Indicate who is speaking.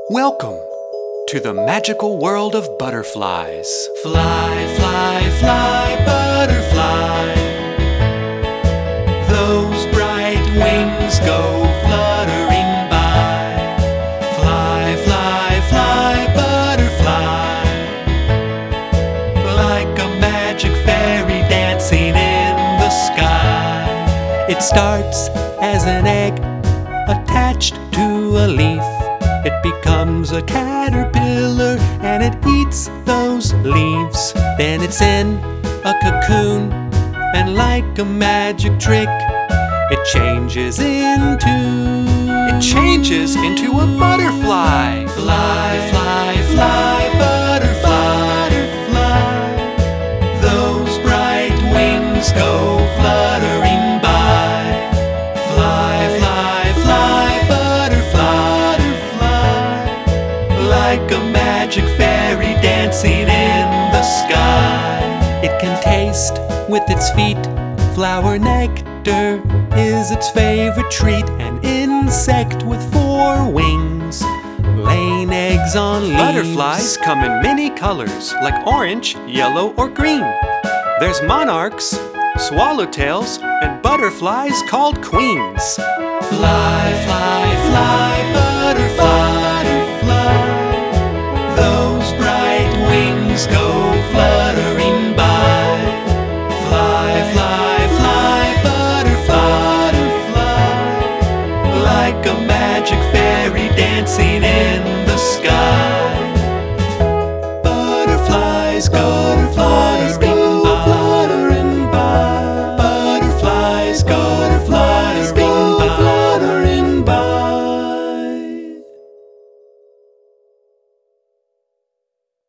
Speaker 1: Welcome to the magical world of butterflies. Fly, fly, fly, butterfly. Those bright wings go fluttering by. Fly, fly, fly, butterfly. Like a magic fairy dancing in the sky. It starts as an egg attached to a leaf. It becomes a caterpillar and it eats those leaves. Then it's in a cocoon, and like a magic trick, it changes into a butterfly. Fly, fly, fly, butterfly, butterfly. Those bright wings go fluttering by. Fly, fly, fly, butterfly, butterfly. Like a magic fairy dancing in the sky. It can taste with its feet. Flower nectar is its favorite treat. An insect with 4 wings, laying eggs on leaves. Butterflies come in many colors, like orange, yellow, or green. There's monarchs, swallowtails, and butterflies called queens. Fly, fly, fly, butterfly, butterfly. Those bright wings go fluttering by. Fly, fly, fly, butterfly, butterfly. Like a magic fairy dancing in